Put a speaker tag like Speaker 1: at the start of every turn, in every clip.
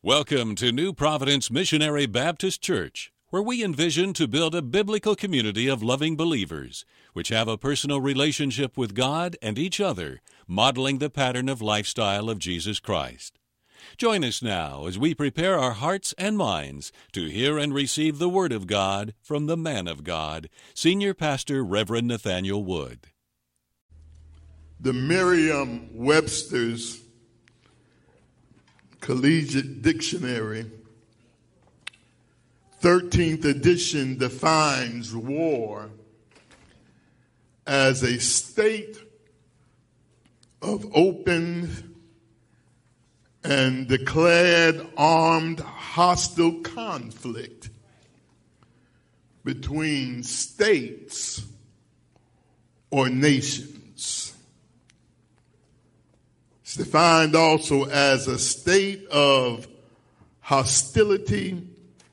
Speaker 1: Welcome to New Providence Missionary Baptist Church, where we envision to build a biblical community of loving believers, which have a personal relationship with God and each other, modeling the pattern of lifestyle of Jesus Christ. Join us now as we prepare our hearts and minds to hear and receive the Word of God from the man of God, Senior Pastor Reverend Nathaniel Wood.
Speaker 2: The Merriam-Webster's Collegiate Dictionary, 13th edition, defines war as a state of open and declared armed hostile conflict between states or nations. It's defined also as a state of hostility,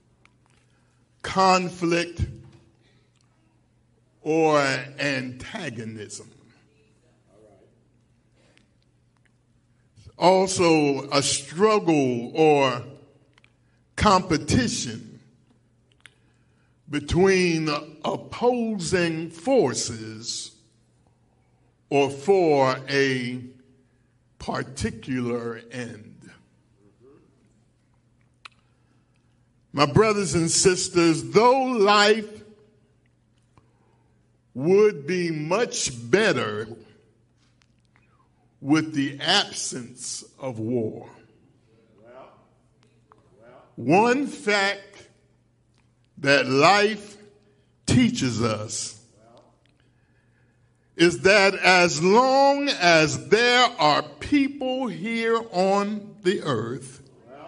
Speaker 2: conflict, or antagonism. Also, a struggle or competition between opposing forces or for a particular end. My brothers and sisters, though life would be much better with the absence of war, one fact that life teaches us is that as long as there are people here on the earth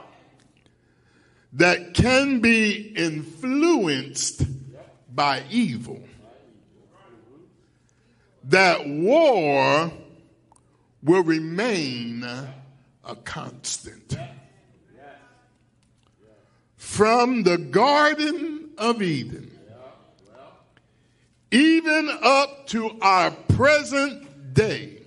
Speaker 2: that can be influenced by evil, that war will remain a constant. From the Garden of Eden, even up to our present day,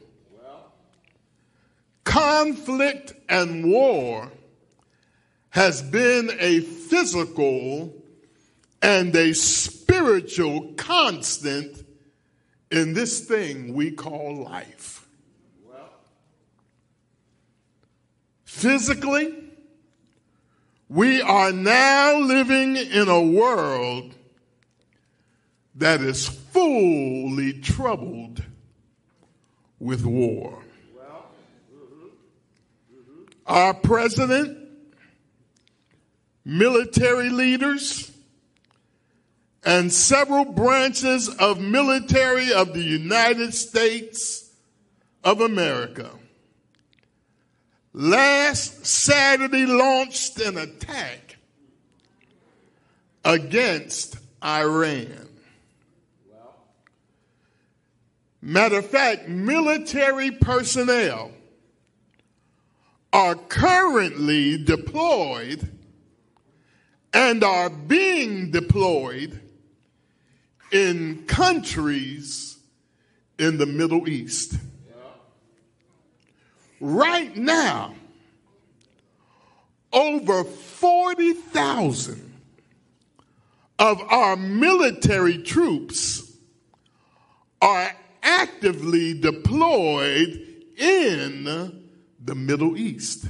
Speaker 2: conflict and war has been a physical and a spiritual constant in this thing we call life. Physically, we are now living in a world that is fully troubled with war. Our president, military leaders, and several branches of military of the United States of America last Saturday launched an attack against Iran. Matter of fact, military personnel are currently deployed and are being deployed in countries in the Middle East. Right now, over 40,000 of our military troops are actively deployed in the Middle East.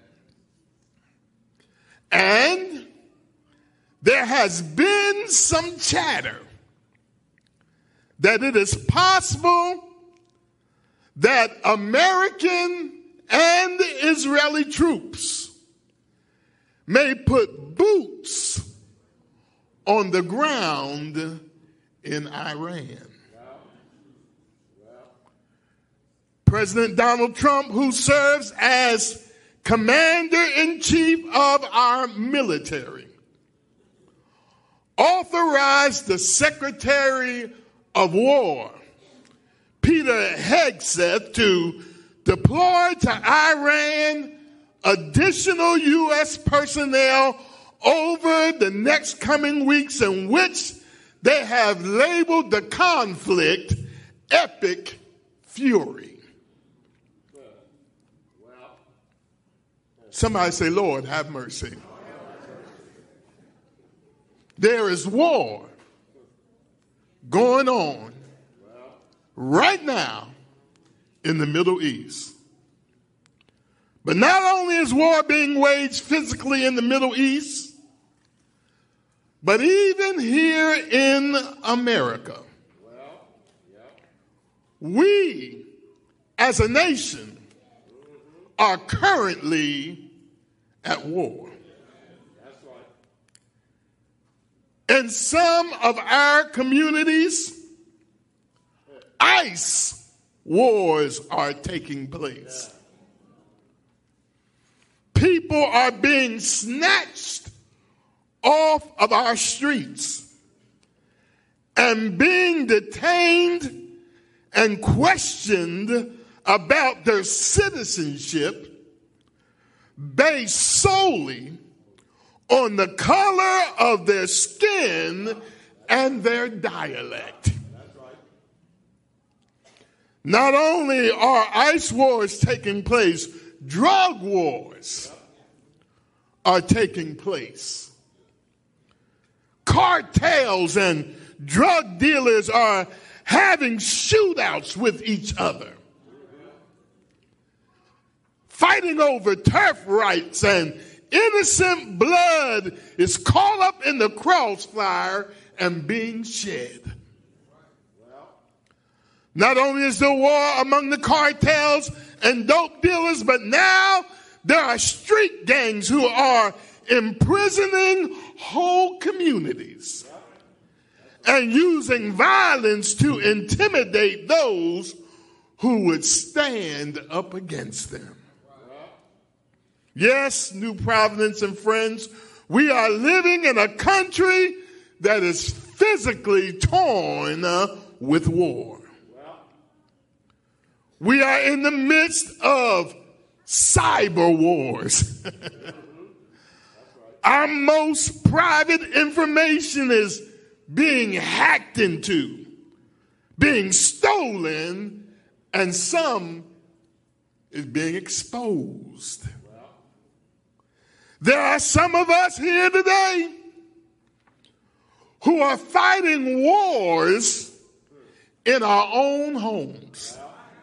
Speaker 2: And there has been some chatter that it is possible that American and Israeli troops may put boots on the ground in Iran. President Donald Trump, who serves as commander-in-chief of our military, authorized the Secretary of War, Peter Hegseth, to deploy to Iran additional U.S. personnel over the next coming weeks, in which they have labeled the conflict Epic Fury. Somebody say, Lord, have mercy. There is war going on right now in the Middle East. But not only is war being waged physically in the Middle East, but even here in America, we as a nation are currently at war. In some of our communities, ICE wars are taking place. People are being snatched off of our streets and being detained and questioned about their citizenship based solely on the color of their skin and their dialect. Not only are ICE wars taking place, drug wars are taking place. Cartels and drug dealers are having shootouts with each other, fighting over turf rights, and innocent blood is caught up in the crossfire and being shed. Not only is there war among the cartels and dope dealers, but now there are street gangs who are imprisoning whole communities and using violence to intimidate those who would stand up against them. Yes, New Providence and friends, we are living in a country that is physically torn with war. We are in the midst of cyber wars. Our most private information is being hacked into, being stolen, and some is being exposed. There are some of us here today who are fighting wars in our own homes.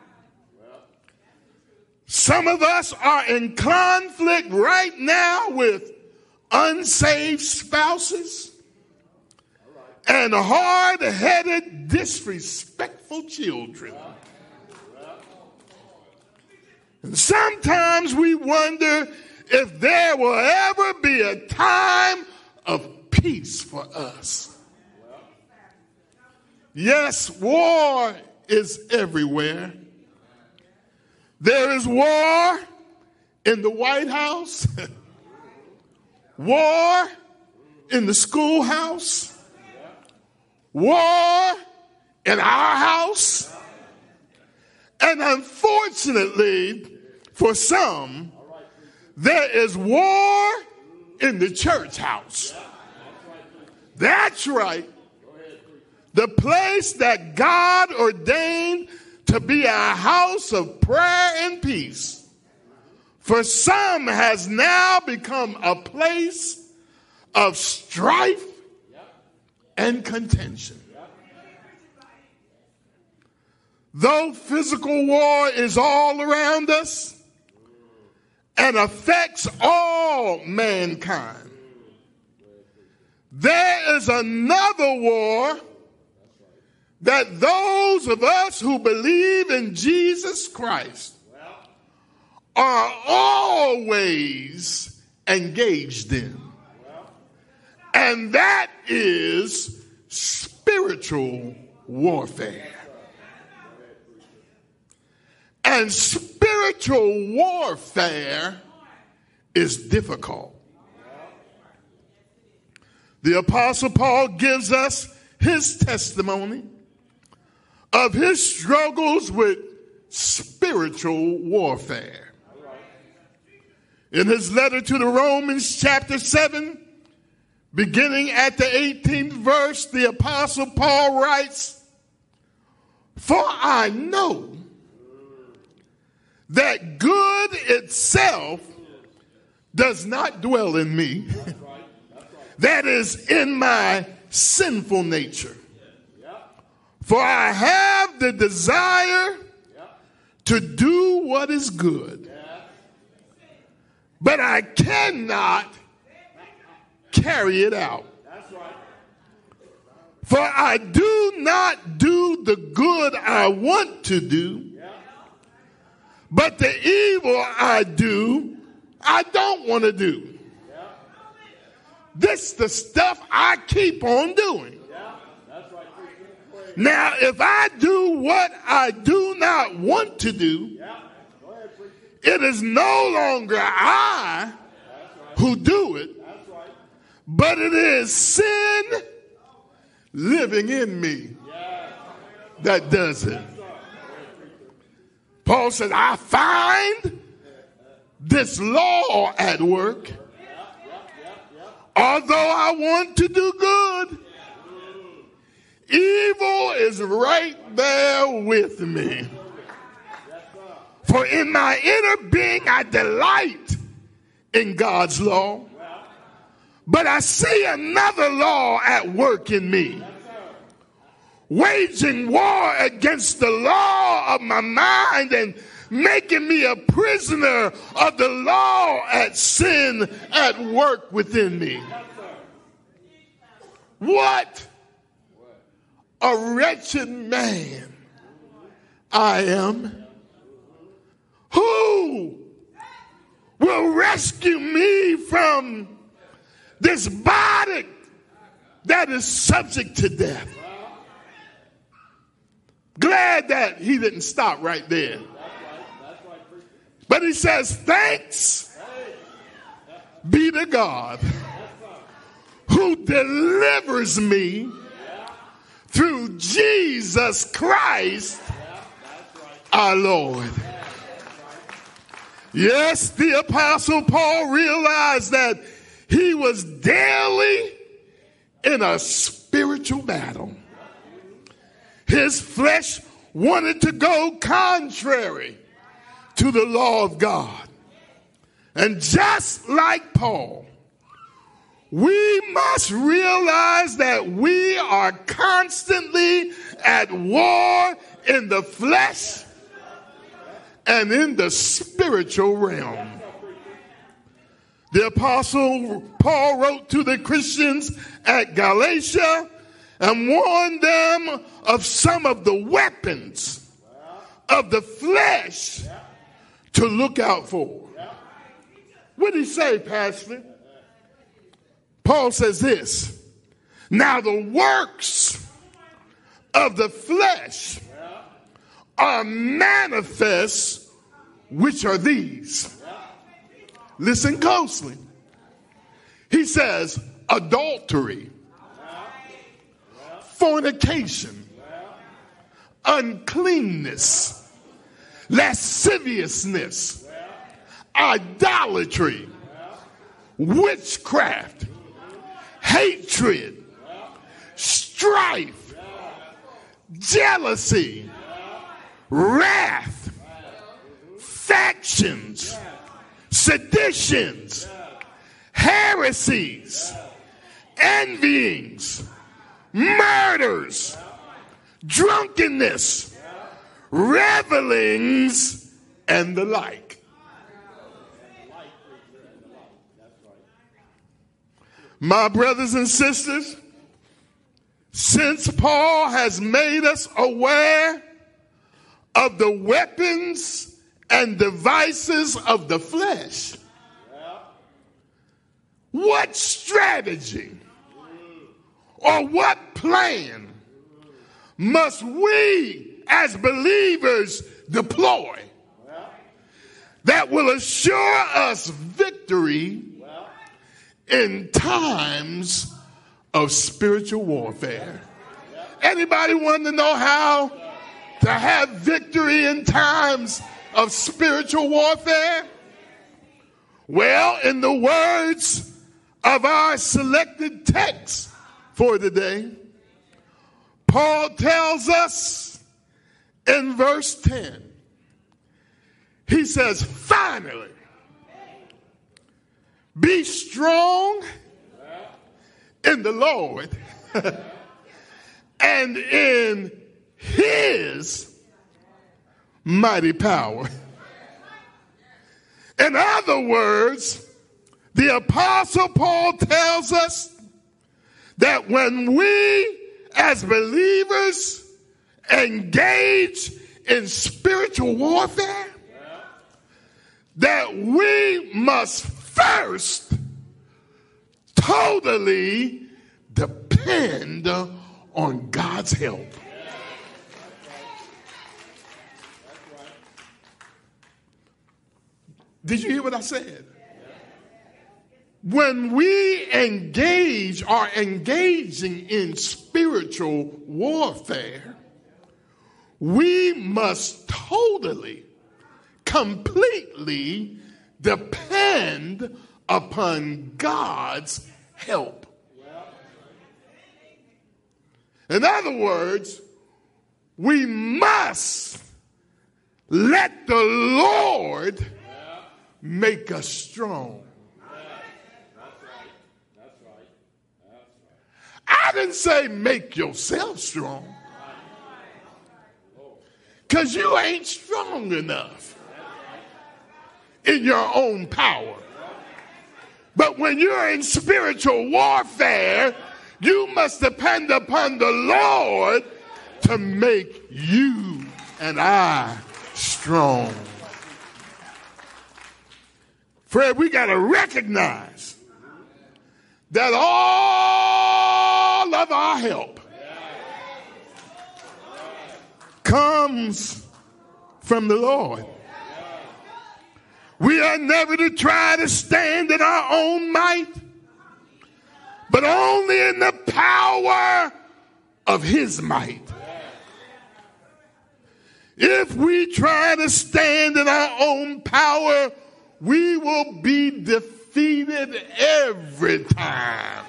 Speaker 2: Some of us are in conflict right now with unsaved spouses and hard-headed, disrespectful children. And sometimes we wonder if there will ever be a time of peace for us. Yes, war is everywhere. There is war in the White House, war in the schoolhouse, war in our house, and unfortunately, for some, there is war in the church house. That's right. The place that God ordained to be a house of prayer and peace, for some has now become a place of strife and contention. Though physical war is all around us and affects all mankind, there is another war that those of us who believe in Jesus Christ are always engaged in. And that is spiritual warfare. And spiritual warfare is difficult. The Apostle Paul gives us his testimony of his struggles with spiritual warfare. In his letter to the Romans, chapter 7, beginning at the 18th verse, the Apostle Paul writes, "For I know that good itself does not dwell in me. That is in my sinful nature. For I have the desire to do what is good, but I cannot carry it out. For I do not do the good I want to do, but the evil I do, I don't want to do. This is the stuff I keep on doing. Now, if I do what I do not want to do, it is no longer I who do it, but it is sin living in me that does it. Paul says, I find this law at work. Although I want to do good, evil is right there with me. For in my inner being I delight in God's law, but I see another law at work in me, waging war against the law of my mind and making me a prisoner of the law at sin at work within me. What a wretched man I am. Who will rescue me from this body that is subject to death? Glad that he didn't stop right there. But he says, thanks be to God who delivers me through Jesus Christ our Lord. Yes, the Apostle Paul realized that he was daily in a spiritual battle. His flesh wanted to go contrary to the law of God. And just like Paul, we must realize that we are constantly at war in the flesh and in the spiritual realm. The Apostle Paul wrote to the Christians at Galatia and warned them of some of the weapons of the flesh to look out for. What did he say, Pastor? Paul says this: now the works of the flesh are manifest, which are these. Listen closely. He says adultery, fornication, uncleanness, lasciviousness, idolatry, witchcraft, hatred, strife, jealousy, wrath, factions, seditions, heresies, envyings, murders, drunkenness, revelings, and the like. My brothers and sisters, since Paul has made us aware of the weapons and devices of the flesh, what strategy or what plan must we as believers deploy that will assure us victory in times of spiritual warfare? Anybody want to know how to have victory in times of spiritual warfare? Well, in the words of our selected text for today, Paul tells us in verse 10, he says, finally, Be strong in the Lord and in his mighty power. In other words, the Apostle Paul tells us that when we as believers engage in spiritual warfare, that we must first totally depend on God's help. Did you hear what I said? When we are engaging in spiritual warfare, we must totally, completely depend upon God's help. In other words, we must let the Lord make us strong. I didn't say make yourself strong, because you ain't strong enough in your own power. But when you're in spiritual warfare, you must depend upon the Lord to make you and I strong. Fred, we got to recognize that all of our help comes from the Lord. We are never to try to stand in our own might, but only in the power of his might. If we try to stand in our own power, we will be defeated every time.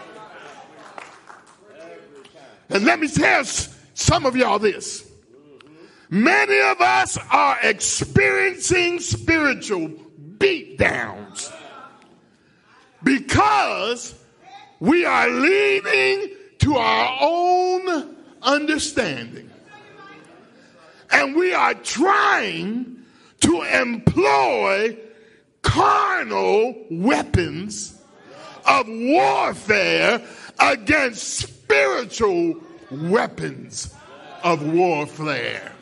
Speaker 2: And let me tell some of y'all this. Many of us are experiencing spiritual beatdowns because we are leaning to our own understanding. And we are trying to employ carnal weapons of warfare against spiritual weapons of warfare.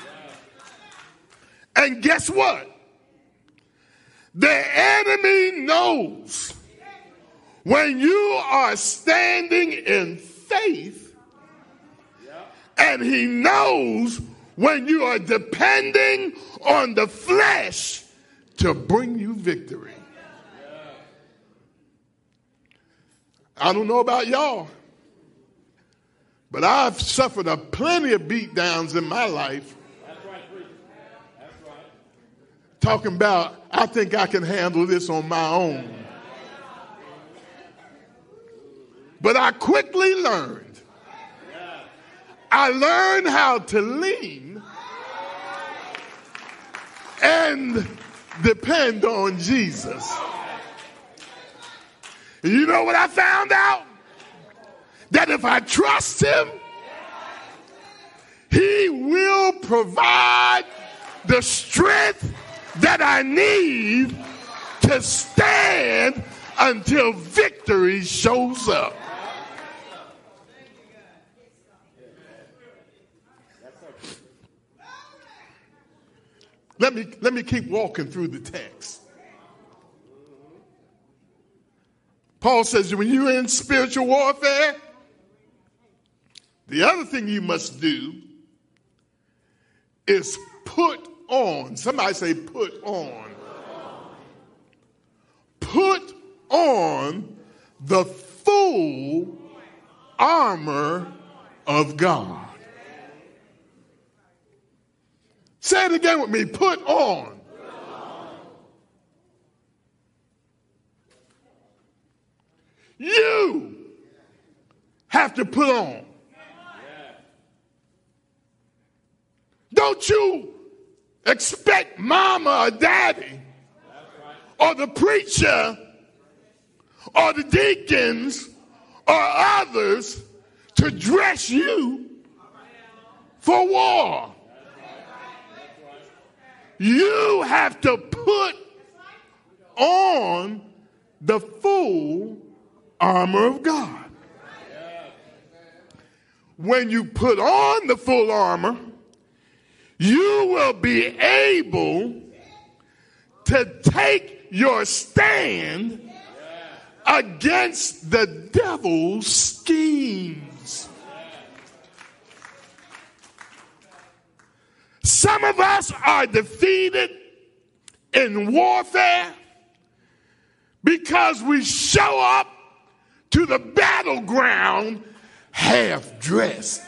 Speaker 2: And guess what? The enemy knows when you are standing in faith, and he knows when you are depending on the flesh to bring you victory. I don't know about y'all, but I've suffered a plenty of beatdowns in my life. Talking about, I think I can handle this on my own. But I quickly learned. I learned how to lean and depend on Jesus. And you know what I found out? That if I trust him, he will provide the strength that I need to stand until victory shows up. Let me keep walking through the text. Paul says when you're in spiritual warfare, the other thing you must do is put on. Somebody say put on. Put on the full armor of God. Say it again with me. Put on. You have to put on. Don't you expect mama or daddy or the preacher or the deacons or others to dress you for war. You have to put on the full armor of God. When you put on the full armor, you will be able to take your stand against the devil's schemes. Some of us are defeated in warfare because we show up to the battleground half dressed.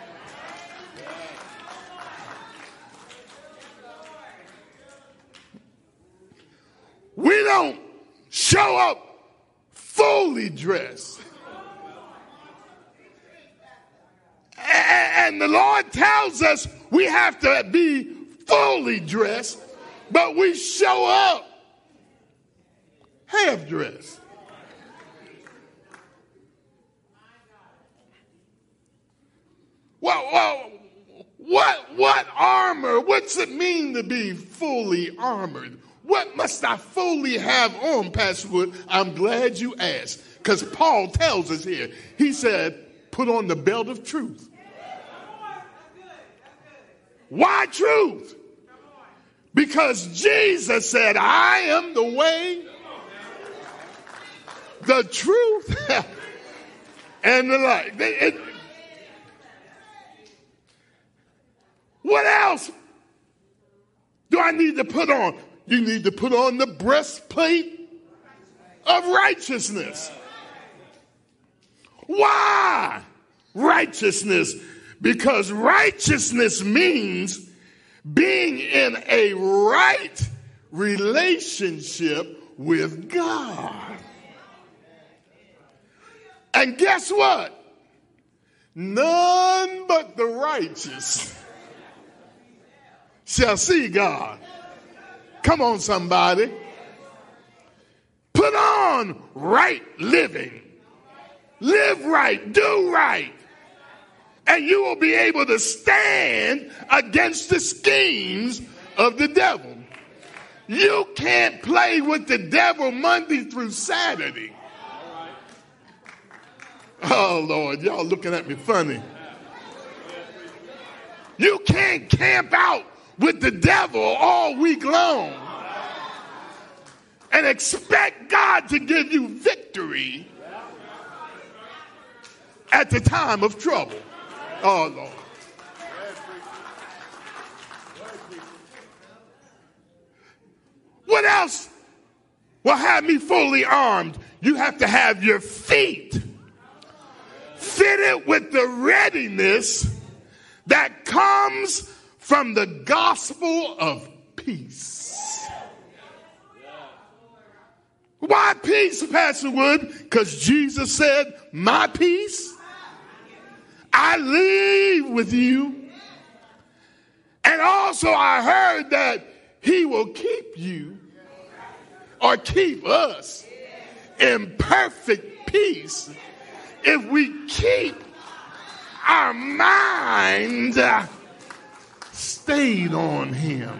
Speaker 2: We don't show up fully dressed. And the Lord tells us we have to be fully dressed, but we show up half dressed. Well, what armor? What's it mean to be fully armored? What must I fully have on, Pastor Wood? I'm glad you asked, because Paul tells us here. He said, put on the belt of truth. Why truth? Because Jesus said, I am the way, the truth, and the light. What else do I need to put on? You need to put on the breastplate of righteousness. Why righteousness? Because righteousness means being in a right relationship with God. And guess what? None but the righteous shall see God. Come on, somebody. Put on right living. Live right. Do right. And you will be able to stand against the schemes of the devil. You can't play with the devil Monday through Saturday. Oh, Lord, y'all looking at me funny. You can't camp out with the devil all week long and expect God to give you victory at the time of trouble. Oh, Lord. What else will have me fully armed? You have to have your feet fitted with the readiness that comes from the gospel of peace. Why peace, Pastor Wood? Because Jesus said, my peace I leave with you. And also I heard that he will keep you or keep us in perfect peace if we keep our mind stayed on him.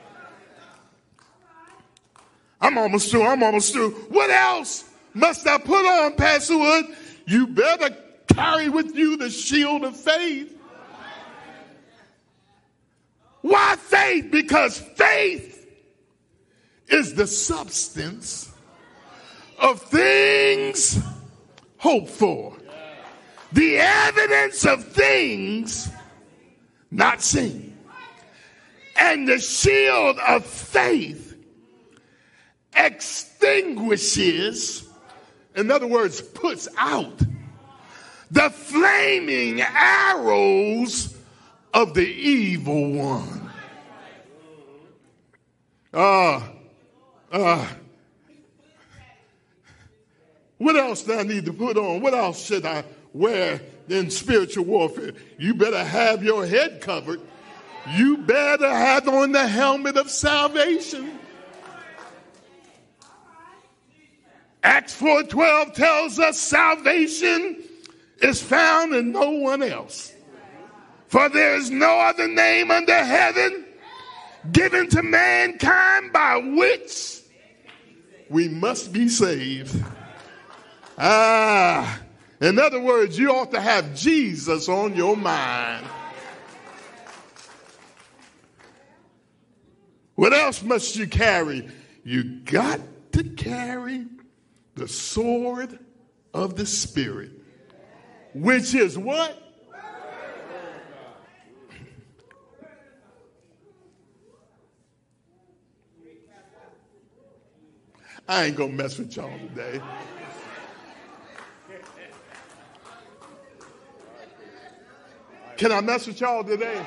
Speaker 2: I'm almost through. What else must I put on, Pastor Wood? You better carry with you the shield of faith. Why faith? Because faith is the substance of things hoped for. The evidence of things not seen. And the shield of faith extinguishes, in other words, puts out the flaming arrows of the evil one. What else do I need to put on? What else should I wear in spiritual warfare? You better have your head covered. You better have on the helmet of salvation. Acts 4:12 tells us salvation is found in no one else. For there is no other name under heaven given to mankind by which we must be saved. In other words, you ought to have Jesus on your mind. What else must you carry? You got to carry the sword of the Spirit, which is what? I ain't gonna mess with y'all today. Can I mess with y'all today?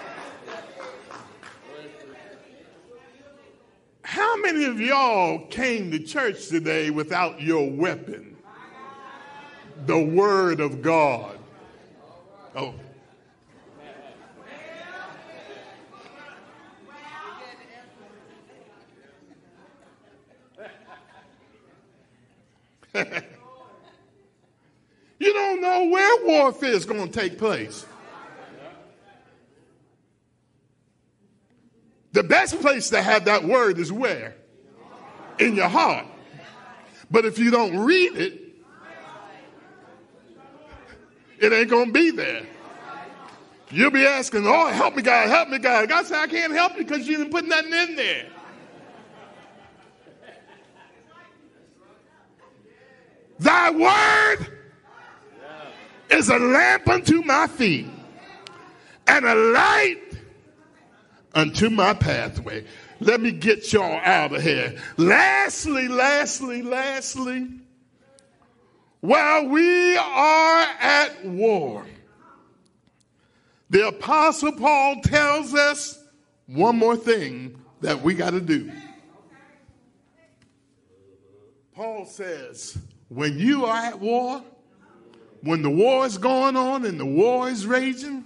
Speaker 2: How many of y'all came to church today without your weapon? The Word of God. Oh. You don't know where warfare is going to take place. The best place to have that word is where? In your heart. But if you don't read it, it ain't going to be there. You'll be asking, oh, help me, God, help me, God. God said, I can't help you because you didn't put nothing in there. Thy word is a lamp unto my feet and a light unto my pathway. Let me get y'all out of here. Lastly, while we are at war, the Apostle Paul tells us one more thing that we got to do. Paul says, when you are at war, when the war is going on and the war is raging,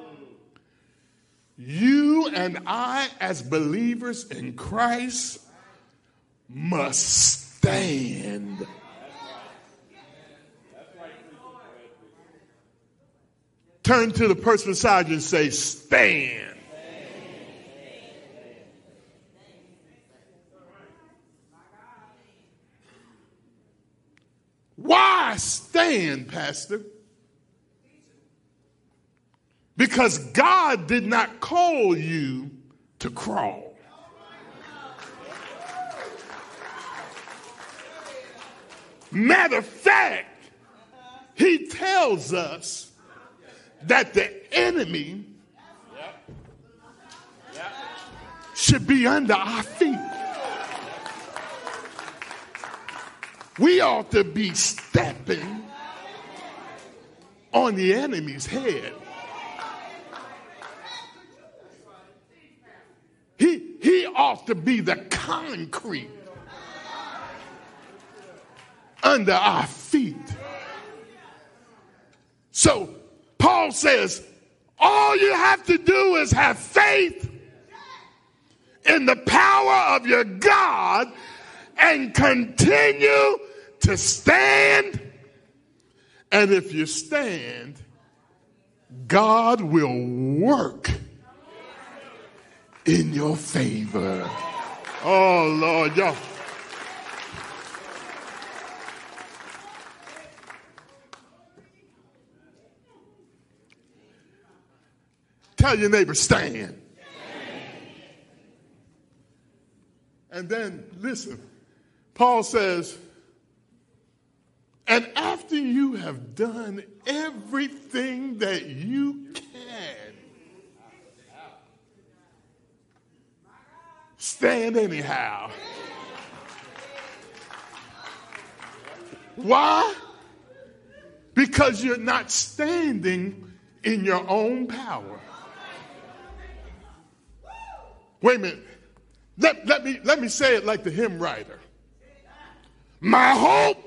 Speaker 2: you and I, as believers in Christ, must stand. Turn to the person beside you and say, stand. Why stand, Pastor? Because God did not call you to crawl. Matter of fact, he tells us that the enemy should be under our feet. We ought to be stepping on the enemy's head. He ought to be the concrete under our feet. So Paul says, all you have to do is have faith in the power of your God and continue to stand. And if you stand, God will work in your favor. Oh, Lord, y'all. Tell your neighbor, stand. And then, listen, Paul says, and after you have done everything that you can, stand anyhow. Why? Because you're not standing in your own power. Wait a minute. Let me say it like the hymn writer. My hope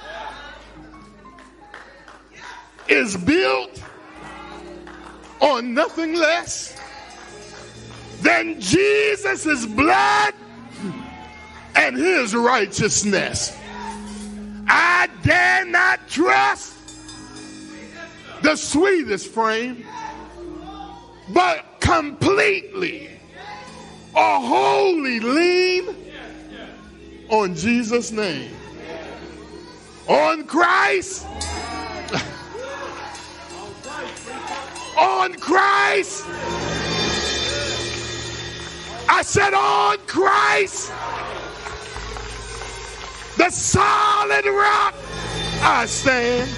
Speaker 2: is built on nothing less than Jesus' blood and his righteousness. dare not trust the sweetest frame, but completely or wholly lean on Jesus' name. On Christ. On Christ. I said on Christ. The solid rock I stand.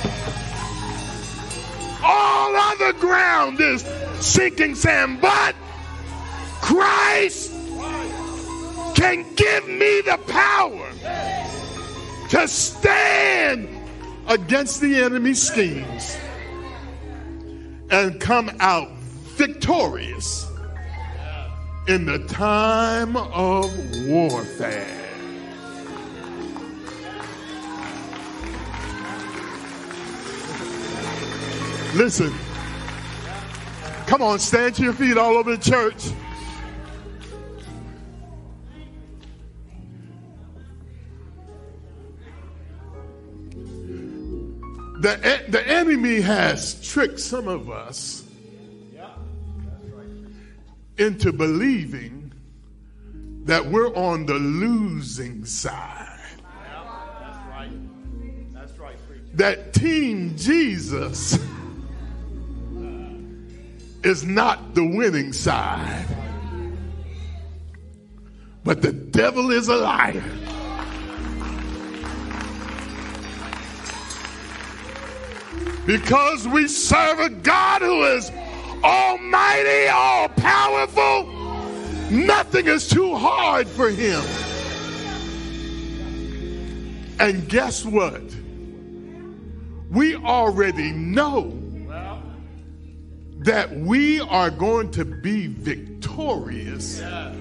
Speaker 2: All other ground is sinking sand, but Christ can give me the power to stand against the enemy's schemes and come out victorious in the time of warfare. Listen, come on, stand to your feet all over the church. The enemy has tricked some of us into believing that we're on the losing side. That's right. That Team Jesus is not the winning side. But the devil is a liar. Because we serve a God who is almighty, all powerful, nothing is too hard for him. And guess what? We already know that we are going to be victorious.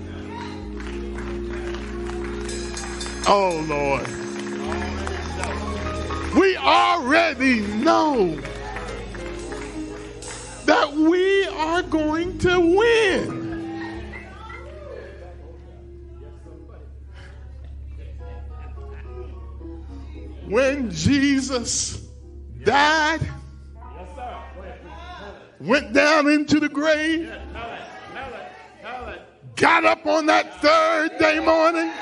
Speaker 2: Oh, Lord. We already know that we are going to win. When Jesus died, went down into the grave, got up on that third day morning,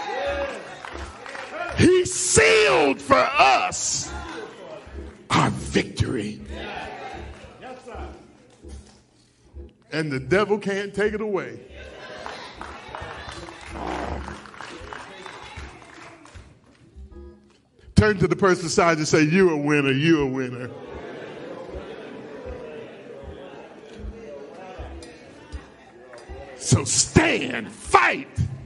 Speaker 2: he sealed for us our victory. And the devil can't take it away. Turn to the person beside you and say, you're a winner, you're a winner. So stand, fight.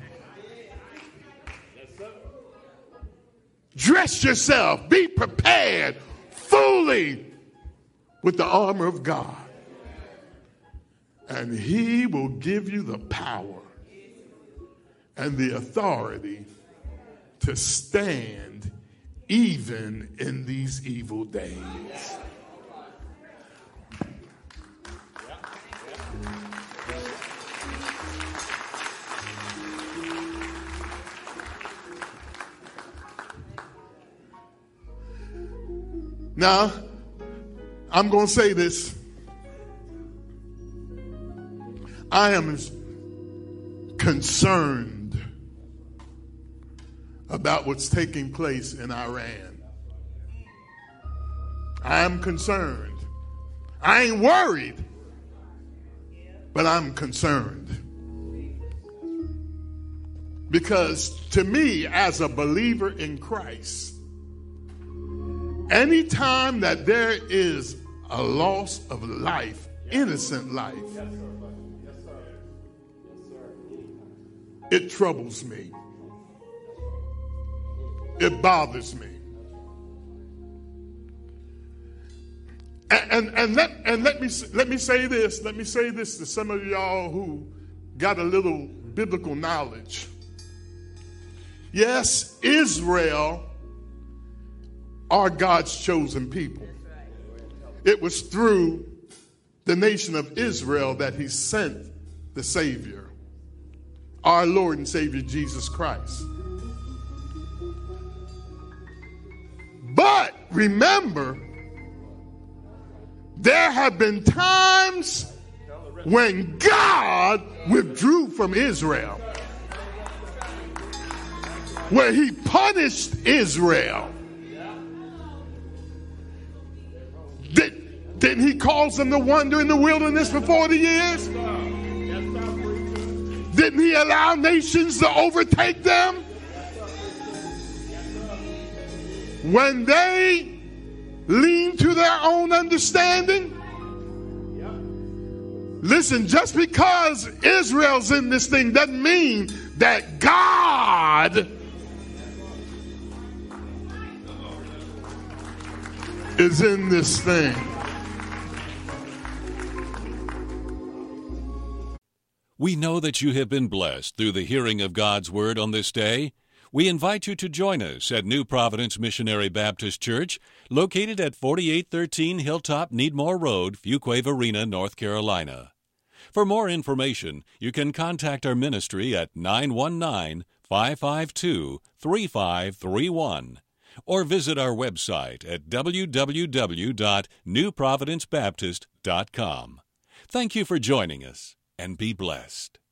Speaker 2: Dress yourself, be prepared fully with the armor of God. And he will give you the power and the authority to stand even in these evil days. Now, I'm going to say this. I am concerned about what's taking place in Iran. I am concerned. I ain't worried, but I'm concerned. Because to me, as a believer in Christ, anytime that there is a loss of life, innocent life, it troubles me. It bothers me. And let me say this. Let me say this to some of y'all who got a little biblical knowledge. Yes, Israel are God's chosen people. It was through the nation of Israel that he sent the Savior, our Lord and Savior Jesus Christ. remember, there have been times when God withdrew from Israel, where he punished Israel. Didn't he cause them to wander in the wilderness for 40 years? Didn't he allow nations to overtake them? When they lean to their own understanding? Listen, just because Israel's in this thing doesn't mean that God is in this thing.
Speaker 1: We know that you have been blessed through the hearing of God's Word on this day. We invite you to join us at New Providence Missionary Baptist Church, located at 4813 Hilltop Needmore Road, Fuquay Arena, North Carolina. For more information, you can contact our ministry at 919-552-3531 or visit our website at www.newprovidencebaptist.com. Thank you for joining us, and be blessed.